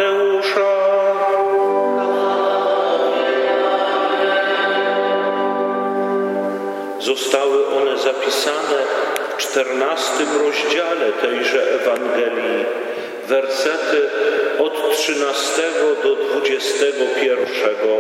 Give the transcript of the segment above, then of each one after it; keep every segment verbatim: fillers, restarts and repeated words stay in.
Mateusza. Zostały one zapisane w czternastym rozdziale tejże Ewangelii, wersety od trzynastego do dwudziestego pierwszego.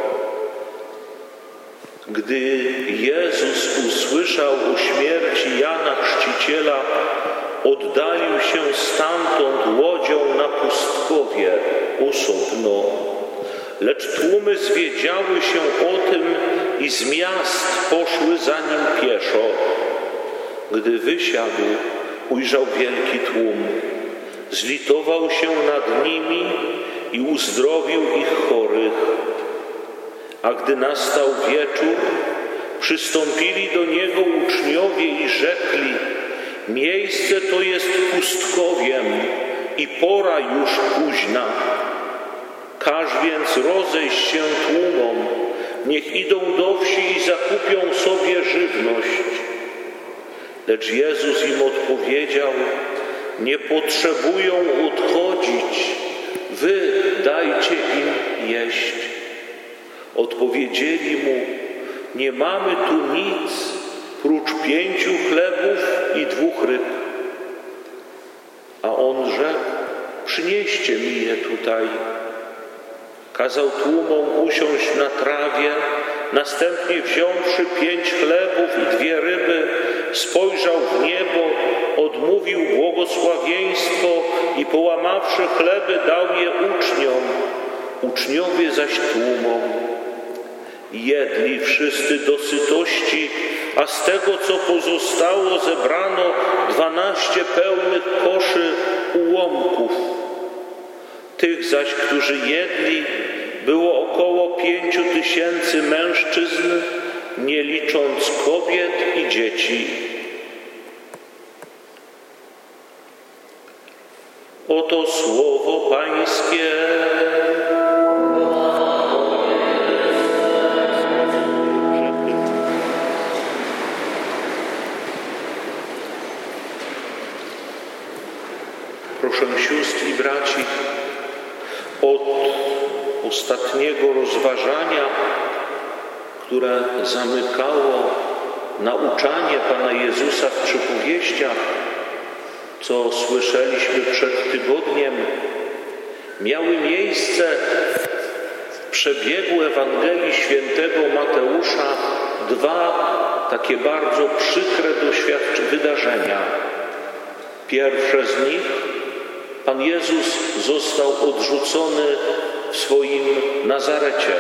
Gdy Jezus usłyszał o śmierci Jana Chrzciciela, oddalił się stamtąd łodzią na pustkowie osobno. Lecz tłumy zwiedziały się o tym i z miast poszły za nim pieszo. Gdy wysiadł, ujrzał wielki tłum. Zlitował się nad nimi i uzdrowił ich chorych. A gdy nastał wieczór, przystąpili do Niego uczniowie i rzekli: miejsce to jest pustkowiem i pora już późna. Każ więc rozejść się tłumom, niech idą do wsi i zakupią sobie żywność. Lecz Jezus im odpowiedział: nie potrzebują odchodzić, wy dajcie im jeść. Odpowiedzieli mu: nie mamy tu nic, prócz pięciu chlebów i dwóch ryb. A on rzekł: przynieście mi je tutaj. Kazał tłumom usiąść na trawie, następnie wziąwszy pięć chlebów i dwie ryby, spojrzał w niebo, odmówił błogosławieństwo i połamawszy chleby, dał je uczniom, uczniowie zaś tłumom. Jedli wszyscy do sytości, a z tego, co pozostało, zebrano dwanaście pełnych koszy ułomków. Tych zaś, którzy jedli, było około pięciu tysięcy mężczyzn, nie licząc kobiet i dzieci. Oto słowo Pańskie. Proszę sióstr i braci, od ostatniego rozważania, które zamykało nauczanie Pana Jezusa w przypowieściach, co słyszeliśmy przed tygodniem, miały miejsce w przebiegu Ewangelii Świętego Mateusza dwa takie bardzo przykre doświadczenia, wydarzenia. Pierwsze z nich: Pan Jezus został odrzucony w swoim Nazarecie,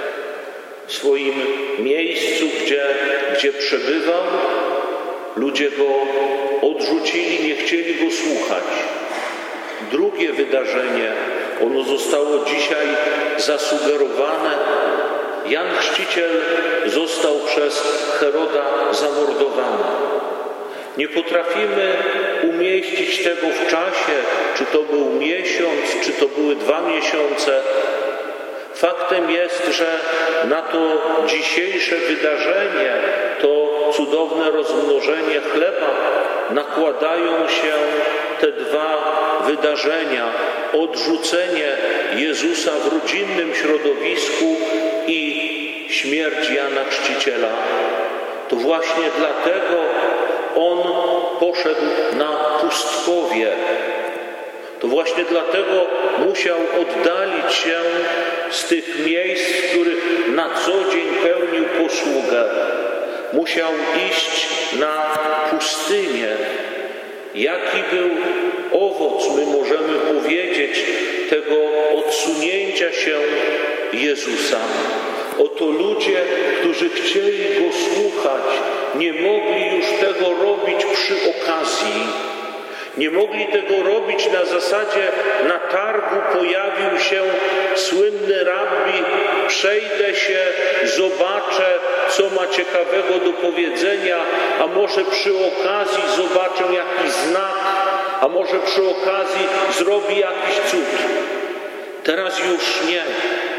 w swoim miejscu, gdzie, gdzie przebywał. Ludzie go odrzucili, nie chcieli go słuchać. Drugie wydarzenie, ono zostało dzisiaj zasugerowane. Jan Chrzciciel został przez Heroda zamordowany. Nie potrafimy umieścić tego w czasie, czy to był miesiąc, czy to były dwa miesiące. Faktem jest, że na to dzisiejsze wydarzenie, to cudowne rozmnożenie chleba, nakładają się te dwa wydarzenia. Odrzucenie Jezusa w rodzinnym środowisku i śmierć Jana Chrzciciela. To właśnie dlatego on poszedł na pustkowie. To właśnie dlatego musiał oddalić się z tych miejsc, w których na co dzień pełnił posługę. Musiał iść na pustynię. Jaki był owoc, my możemy powiedzieć, tego odsunięcia się Jezusa? Oto ludzie, którzy chcieli Go słuchać, nie mogli już tego robić przy okazji. Nie mogli tego robić na zasadzie: na targu pojawił się słynny rabbi, przejdę się, zobaczę, co ma ciekawego do powiedzenia, a może przy okazji zobaczę jakiś znak, a może przy okazji zrobi jakiś cud. Teraz już nie.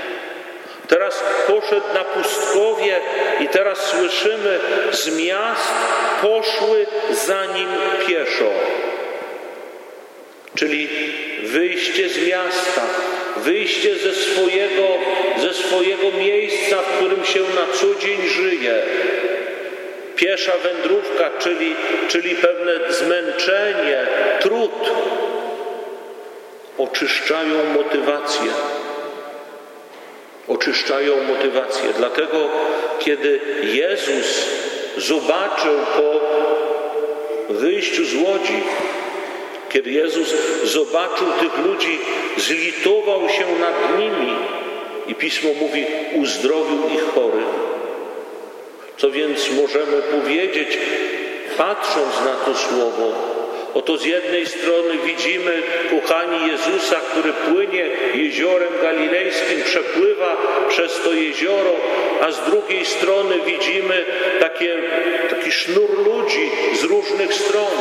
Teraz poszedł na pustkowie i teraz słyszymy, z miast poszły za nim pieszo. czyli wyjście z miasta, wyjście ze swojego, ze swojego miejsca, w którym się na co dzień żyje. Piesza wędrówka, czyli, czyli pewne zmęczenie, trud, oczyszczają motywację. Oczyszczają motywację. Dlatego, kiedy Jezus zobaczył po wyjściu z łodzi, kiedy Jezus zobaczył tych ludzi, zlitował się nad nimi i Pismo mówi, uzdrowił ich chorych. Co więc możemy powiedzieć, patrząc na to słowo? Oto z jednej strony widzimy, kochani, Jezusa, który płynie jeziorem galilejskim, przepływa przez to jezioro, a z drugiej strony widzimy takie, taki sznur ludzi z różnych stron.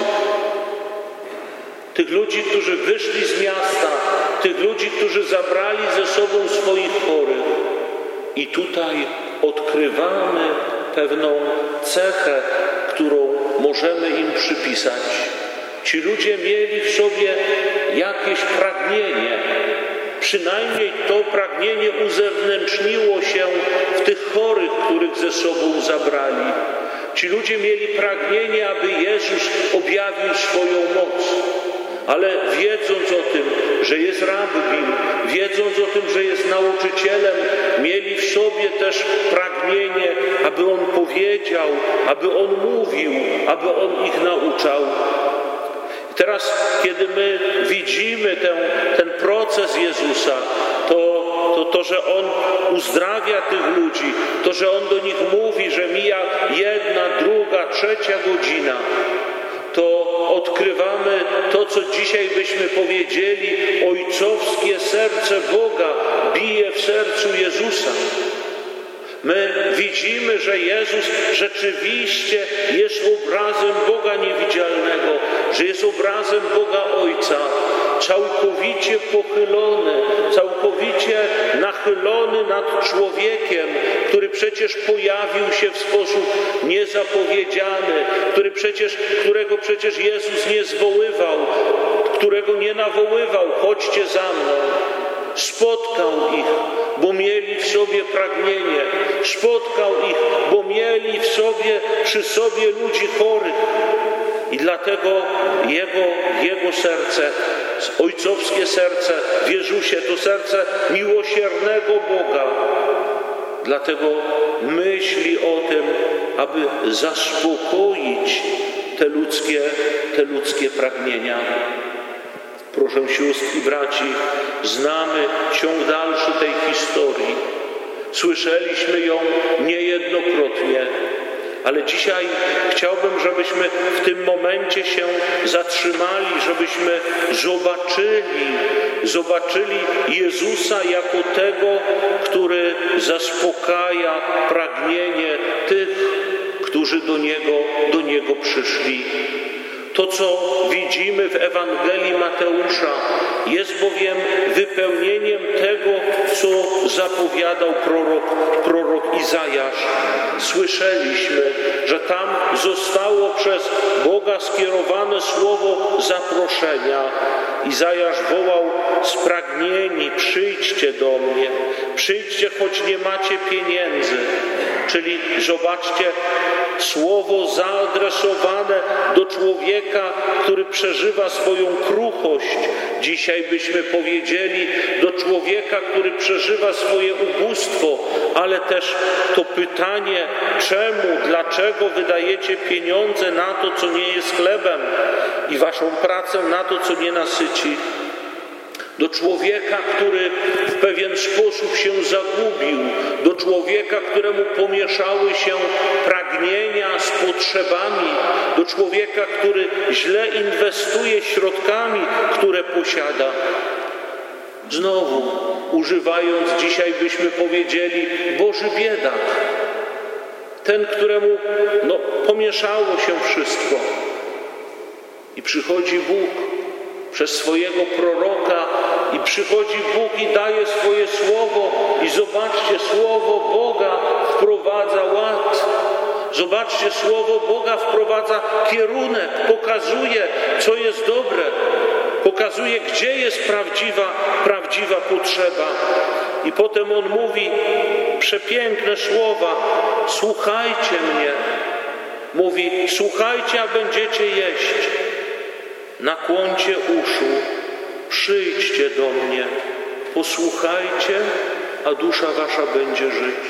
Tych ludzi, którzy wyszli z miasta, tych ludzi, którzy zabrali ze sobą swoich chorych. I tutaj odkrywamy pewną cechę, którą możemy im przypisać. Ci ludzie mieli w sobie jakieś pragnienie. Przynajmniej to pragnienie uzewnętrzniło się w tych chorych, których ze sobą zabrali. Ci ludzie mieli pragnienie, aby Jezus objawił swoją moc. Ale wiedząc o tym, że jest rabbim, wiedząc o tym, że jest nauczycielem, mieli w sobie też pragnienie, aby On powiedział, aby On mówił, aby On ich nauczał. I teraz, kiedy my widzimy ten, ten proces Jezusa, to, to, to, że On uzdrawia tych ludzi, to, że On do nich mówi, że mija jedna, druga, trzecia godzina, to odkrywamy to, co dzisiaj byśmy powiedzieli, ojcowskie serce Boga bije w sercu Jezusa. My widzimy, że Jezus rzeczywiście jest obrazem Boga niewidzialnego, że jest obrazem Boga Ojca, całkowicie pochylony, całkowicie nachylony nad człowiekiem, który przecież pojawił się w sposób niezapowiedziany, który przecież, którego przecież Jezus nie zwoływał, którego nie nawoływał, chodźcie za mną. Spotkał ich, bo mieli w sobie pragnienie. Spotkał ich, bo mieli w sobie, przy sobie ludzi chorych. I dlatego Jego, Jego serce, ojcowskie serce w Jezusie, to serce miłosiernego Boga. Dlatego myśli o tym, aby zaspokoić te ludzkie, te ludzkie pragnienia. Proszę sióstr i braci, znamy ciąg dalszy tej historii. Słyszeliśmy ją niejednokrotnie, ale dzisiaj chciałbym, żebyśmy w tym momencie się zatrzymali, żebyśmy zobaczyli, zobaczyli Jezusa jako tego, który zaspokaja pragnienie tych, którzy do Niego, do Niego przyszli. To, co widzimy w Ewangelii Mateusza, jest bowiem wypełnieniem tego, co zapowiadał prorok, prorok Izajasz. Słyszeliśmy, że tam zostało przez Boga skierowane słowo zaproszenia. Izajasz wołał: spragnieni, przyjdźcie do mnie, przyjdźcie, choć nie macie pieniędzy. Czyli zobaczcie, słowo zaadresowane do człowieka, który przeżywa swoją kruchość. Dzisiaj byśmy powiedzieli do człowieka, który przeżywa swoje ubóstwo, ale też to pytanie, czemu, dlaczego wydajecie pieniądze na to, co nie jest chlebem i waszą pracę na to, co nie nasyci. Do człowieka, który w pewien sposób się zagubił, do człowieka, któremu pomieszały się pragnienia z potrzebami, do człowieka, który źle inwestuje środkami, które posiada. Znowu, używając dzisiaj byśmy powiedzieli Boży biedak. Ten, któremu no, pomieszało się wszystko. I przychodzi Bóg przez swojego proroka i przychodzi Bóg i daje swoje słowo i zobaczcie, słowo Boga wprowadza ład. Zobaczcie, słowo Boga wprowadza kierunek, pokazuje, co jest dobre. pokazuje, gdzie jest prawdziwa, prawdziwa potrzeba. I potem On mówi przepiękne słowa: słuchajcie mnie. Mówi: słuchajcie, a będziecie jeść. Nakłońcie uszu, przyjdźcie do mnie, posłuchajcie, a dusza wasza będzie żyć.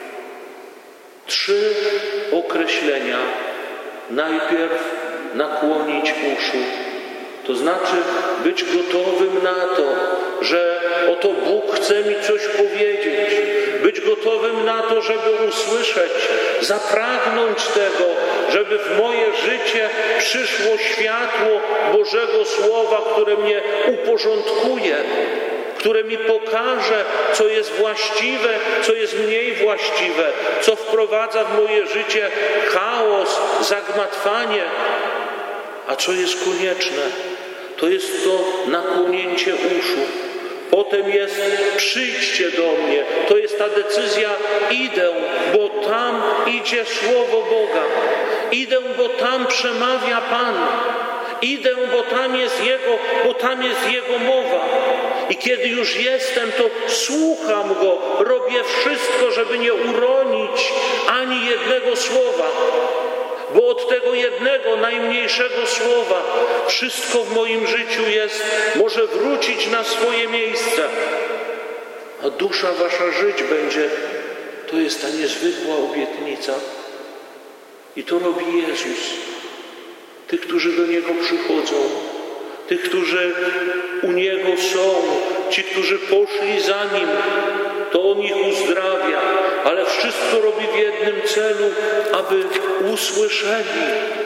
Trzy określenia. Najpierw nakłonić uszu, to znaczy być gotowym na to, że oto Bóg chce mi coś powiedzieć. Być gotowym na to, żeby usłyszeć, zapragnąć tego, żeby w moje życie przyszło światło Bożego Słowa, które mnie uporządkuje, które mi pokaże, co jest właściwe, co jest mniej właściwe, co wprowadza w moje życie chaos, zagmatwanie, a co jest konieczne. To jest to nakłonięcie uszu. Potem jest przyjdźcie do mnie. To jest ta decyzja: idę, bo tam idzie Słowo Boga. Idę, bo tam przemawia Pan. Idę, bo tam jest Jego, bo tam jest Jego mowa. I kiedy już jestem, to słucham Go. Robię wszystko, żeby nie uronić ani jednego słowa. Bo od tego jednego, najmniejszego słowa wszystko w moim życiu jest, może wrócić na swoje miejsce. A dusza wasza żyć będzie. To jest ta niezwykła obietnica. I to robi Jezus. Tych, którzy do Niego przychodzą, tych, którzy u Niego są, ci, którzy poszli za Nim, to On ich uzdrawia, ale wszystko robi w jednym celu, aby usłyszeli,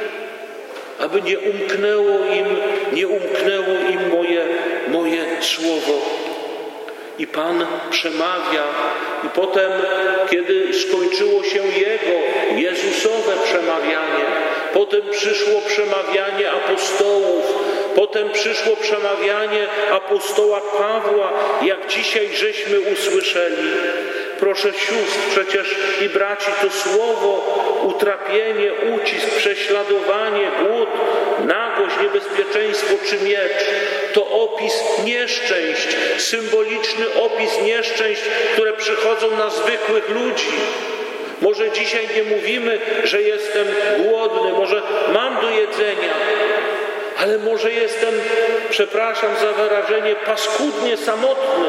aby nie umknęło im, nie umknęło im moje, moje słowo. I Pan przemawia. I potem, kiedy skończyło się Jego, Jezusowe przemawianie, potem przyszło przemawianie apostołów, potem przyszło przemawianie apostoła Pawła, jak dzisiaj żeśmy usłyszeli. Proszę sióstr, przecież i braci, to słowo, utrapienie, ucisk, prześladowanie, głód, nagość, niebezpieczeństwo czy miecz, to opis nieszczęść, symboliczny opis nieszczęść, które przychodzą na zwykłych ludzi. Może dzisiaj nie mówimy, że jestem głodny, może mam do jedzenia, ale może jestem, przepraszam za wyrażenie, paskudnie samotny.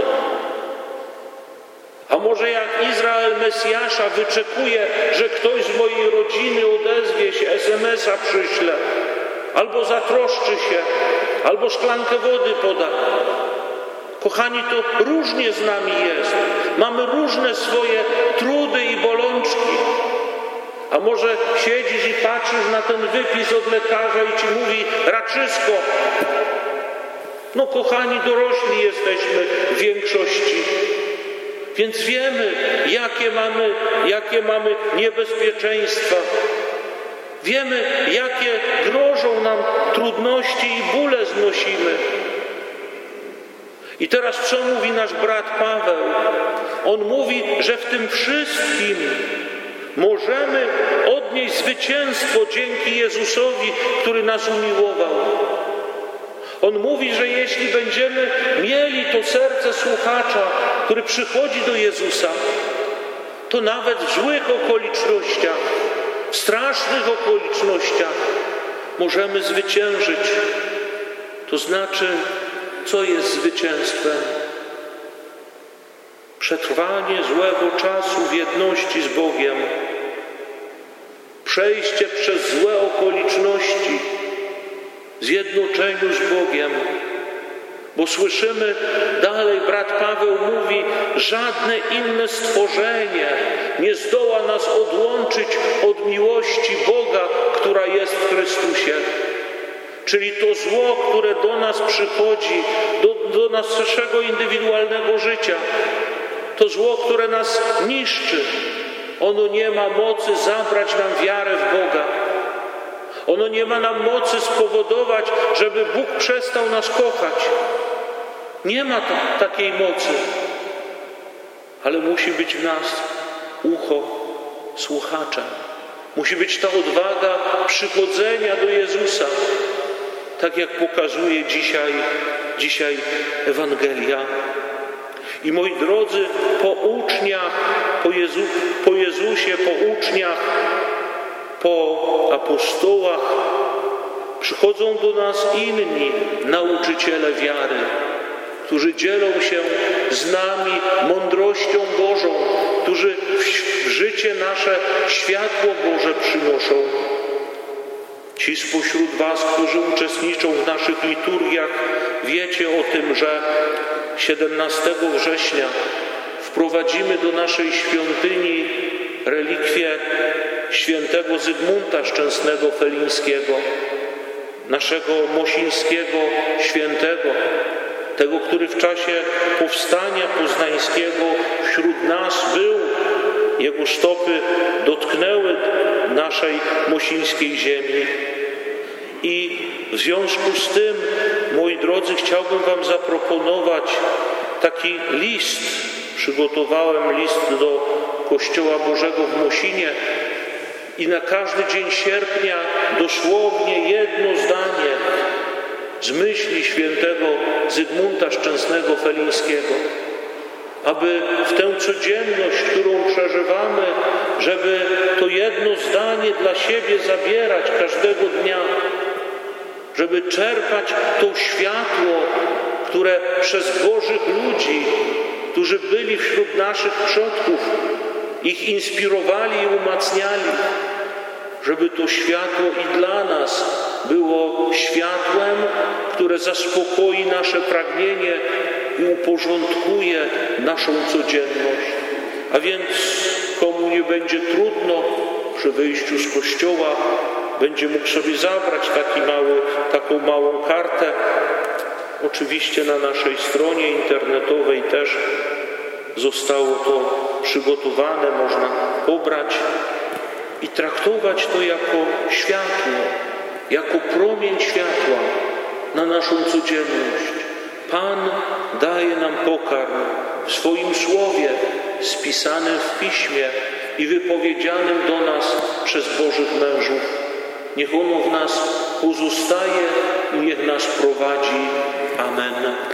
A może jak Izrael Mesjasza wyczekuje, że ktoś z mojej rodziny odezwie się, es em es a przyśle, albo zatroszczy się, albo szklankę wody poda. Kochani, to różnie z nami jest. Mamy różne swoje trudy i bolączki. A może siedzisz i patrzysz na ten wypis od lekarza i ci mówi: raczysko. No kochani, dorośli jesteśmy w większości. Więc wiemy, jakie mamy, jakie mamy niebezpieczeństwa. Wiemy, jakie grożą nam trudności i bóle znosimy. I teraz co mówi nasz brat Paweł? On mówi, że w tym wszystkim możemy odnieść zwycięstwo dzięki Jezusowi, który nas umiłował. On mówi, że jeśli będziemy mieli to serce słuchacza, który przychodzi do Jezusa, to nawet w złych okolicznościach, w strasznych okolicznościach możemy zwyciężyć. To znaczy, co jest zwycięstwem? Przetrwanie złego czasu w jedności z Bogiem, przejście przez złe okoliczności w zjednoczeniu z Bogiem. Bo słyszymy dalej, brat Paweł mówi, żadne inne stworzenie nie zdoła nas odłączyć od miłości Boga, która jest w Chrystusie. Czyli to zło, które do nas przychodzi, do, do naszego indywidualnego życia, to zło, które nas niszczy, ono nie ma mocy zabrać nam wiarę w Boga. Ono nie ma nam mocy spowodować, żeby Bóg przestał nas kochać. Nie ma ta, takiej mocy. Ale musi być w nas ucho słuchacza. Musi być ta odwaga przychodzenia do Jezusa. tak jak pokazuje dzisiaj, dzisiaj Ewangelia. I moi drodzy, po uczniach, po, Jezu, po Jezusie, po uczniach, po apostołach przychodzą do nas inni nauczyciele wiary, którzy dzielą się z nami mądrością Bożą, którzy w życie nasze światło Boże przynoszą. Ci spośród was, którzy uczestniczą w naszych liturgiach, wiecie o tym, że siedemnastego września wprowadzimy do naszej świątyni relikwię świętego Zygmunta Szczęsnego Felińskiego, naszego mosińskiego świętego, tego, który w czasie powstania poznańskiego wśród nas był. Jego stopy dotknęły naszej mosińskiej ziemi. I w związku z tym, moi drodzy, chciałbym wam zaproponować taki list. Przygotowałem list do Kościoła Bożego w Mosinie i na każdy dzień sierpnia dosłownie jedno zdanie z myśli świętego Zygmunta Szczęsnego Felińskiego, aby w tę codzienność, którą przeżywamy, żeby to jedno zdanie dla siebie zabierać każdego dnia, żeby czerpać to światło, które przez Bożych ludzi, którzy byli wśród naszych przodków, ich inspirowali i umacniali, żeby to światło i dla nas było światłem, które zaspokoi nasze pragnienie i uporządkuje naszą codzienność. A więc komu nie będzie trudno przy wyjściu z kościoła, będzie mógł sobie zabrać taki mały, taką małą kartę. Oczywiście na naszej stronie internetowej też zostało to przygotowane, można pobrać i traktować to jako światło, jako promień światła na naszą codzienność. Pan daje nam pokarm w swoim słowie, spisanym w Piśmie i wypowiedzianym do nas przez Bożych mężów. Niech ono w nas pozostaje i niech nas prowadzi. Amen.